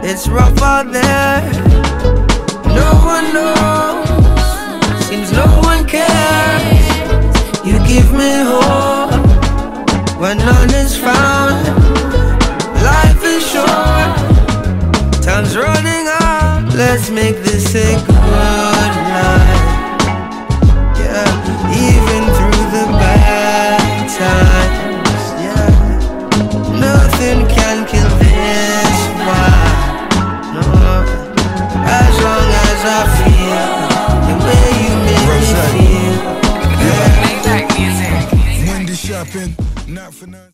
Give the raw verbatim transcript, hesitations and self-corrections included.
It's rough out there. No one knows. Seems no one cares. You give me hope when none is found. Life is short. Time's running out. Let's make this a grow.